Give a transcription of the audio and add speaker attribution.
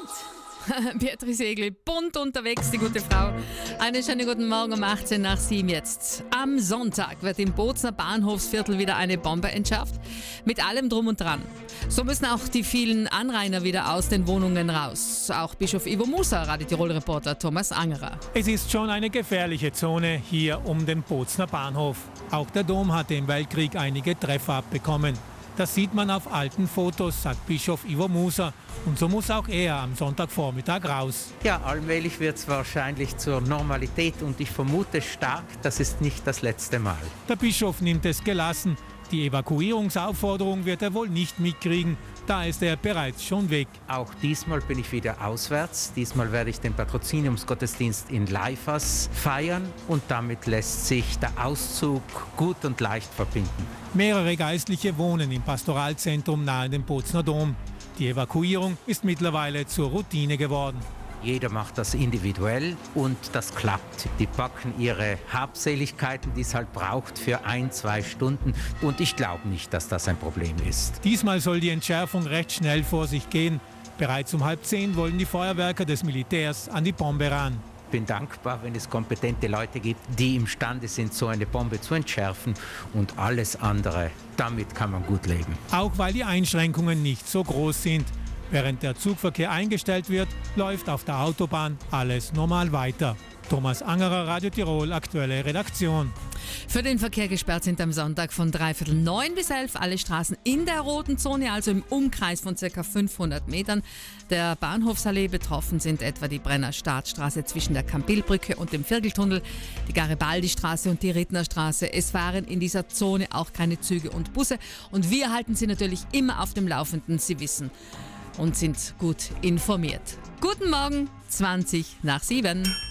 Speaker 1: Beatrice Egli, bunt unterwegs, die gute Frau. Einen schönen guten Morgen um 18 nach 7 jetzt. Am Sonntag wird im Bozner Bahnhofsviertel wieder eine Bombe entschärft. Mit allem drum und dran. So müssen auch die vielen Anrainer wieder aus den Wohnungen raus. Auch Bischof Ivo Musa, Radio Tirol-Reporter Thomas Angerer.
Speaker 2: Es ist schon eine gefährliche Zone hier um den Bozner Bahnhof. Auch der Dom hatte im Weltkrieg einige Treffer abbekommen. Das sieht man auf alten Fotos, sagt Bischof Ivo Musa. Und so muss auch er am Sonntagvormittag raus.
Speaker 3: Ja, allmählich wird es wahrscheinlich zur Normalität und ich vermute stark, das ist nicht das letzte Mal.
Speaker 2: Der Bischof nimmt es gelassen. Die Evakuierungsaufforderung wird er wohl nicht mitkriegen. Da ist er bereits schon weg.
Speaker 3: Auch diesmal bin ich wieder auswärts. Diesmal werde ich den Patroziniumsgottesdienst in Leifers feiern und damit lässt sich der Auszug gut und leicht verbinden.
Speaker 2: Mehrere Geistliche wohnen im Pastoralzentrum nahe dem Bozner Dom. Die Evakuierung ist mittlerweile zur Routine geworden.
Speaker 3: Jeder macht das individuell und das klappt. Die packen ihre Habseligkeiten, die es halt braucht, für 1-2 Stunden. Und ich glaube nicht, dass das ein Problem ist.
Speaker 2: Diesmal soll die Entschärfung recht schnell vor sich gehen. Bereits um 9:30 wollen die Feuerwerker des Militärs an die Bombe ran.
Speaker 3: Ich bin dankbar, wenn es kompetente Leute gibt, die imstande sind, so eine Bombe zu entschärfen. Und alles andere, damit kann man gut leben.
Speaker 2: Auch weil die Einschränkungen nicht so groß sind. Während der Zugverkehr eingestellt wird, läuft auf der Autobahn alles normal weiter. Thomas Angerer, Radio Tirol, aktuelle Redaktion.
Speaker 1: Für den Verkehr gesperrt sind am Sonntag von 8:45 bis 11 alle Straßen in der roten Zone, also im Umkreis von ca. 500 Metern. Der Bahnhofsallee betroffen sind etwa die Brenner Staatsstraße zwischen der Campbellbrücke und dem Vierteltunnel, die Garibaldi-Straße und die Rittnerstraße. Es fahren in dieser Zone auch keine Züge und Busse und wir halten Sie natürlich immer auf dem Laufenden, Sie wissen, und sind gut informiert. Guten Morgen, 20 nach 7.